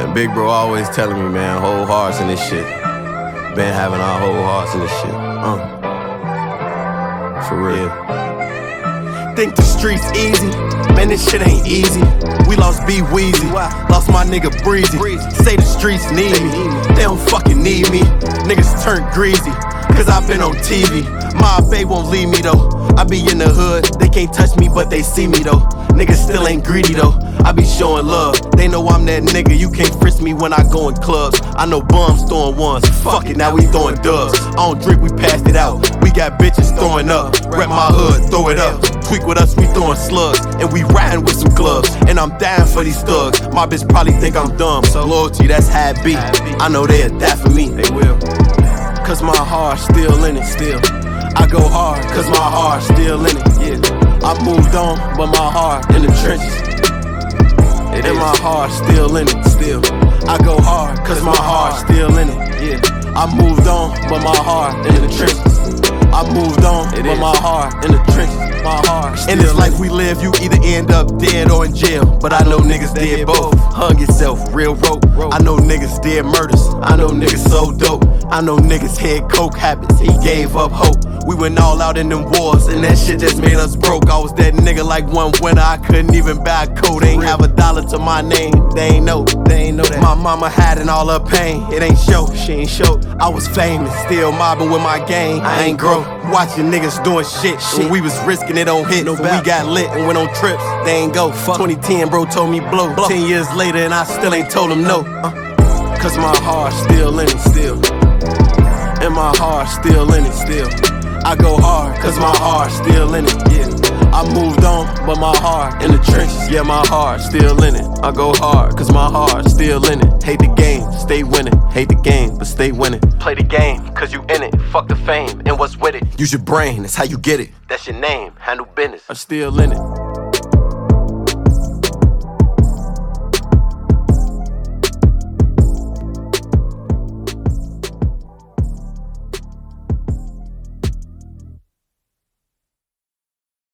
Big bro always telling me, man, whole hearts in this shit. Been having our whole hearts in this shit. For real. Think the streets easy, man, this shit ain't easy. We lost B Weezy, lost my nigga Breezy. Say the streets need me, they don't fucking need me. Niggas turn greasy, cause I been on TV. My bae won't leave me though. I be in the hood, they can't touch me but they see me though. Niggas still ain't greedy though, I be showing love. They know I'm that nigga, you can't frisk me when I go in clubs. I know bums throwing ones, fuck it, now we throwing dubs. I don't drink, we passed it out, we got bitches throwing up. Rep my hood, throw it up. Tweak with us, we throwing slugs. And we riding with some gloves, and I'm dying for these thugs. My bitch probably think I'm dumb, so loyalty, that's how it be. I know they'll die for me, they will. Cause my heart's still in it, still. I go hard, cause my heart's still in it, yeah. I moved on, but my heart in the trenches. And my heart's still in it, still. I go hard, cause my heart's still in it, yeah. I moved on, but my heart in the trenches. I moved on, but my heart in the trenches. My heart still in this life we live, you either end up dead or in jail. But I know niggas did both. Hung yourself, real rope. I know niggas did murders. I know niggas so dope. I know niggas had coke habits. He gave up hope. We went all out in them wars, and that shit just made us broke. I was that nigga like one winter, I couldn't even buy a coat. Ain't have $1 to my name, they ain't know that. My mama hiding all her pain, it ain't show, she ain't show. I was famous, still mobbing with my gang, I ain't grow. Watching niggas doing shit, when we was risking it on hits. When we got lit and went on trips, they ain't go. 2010, bro told me blow. 10 years later and I still ain't told him no. Cause my heart's still in it, still. And my heart's still in it, still. I go hard, cause my heart's still in it, yeah. I moved on, but my heart in the trenches, yeah, my heart's still in it. I go hard, cause my heart's still in it. Hate the game, stay winning. Hate the game, but stay winning. Play the game, cause you in it. Fuck the fame, and what's with it? Use your brain, that's how you get it. That's your name, handle business. I'm still in it.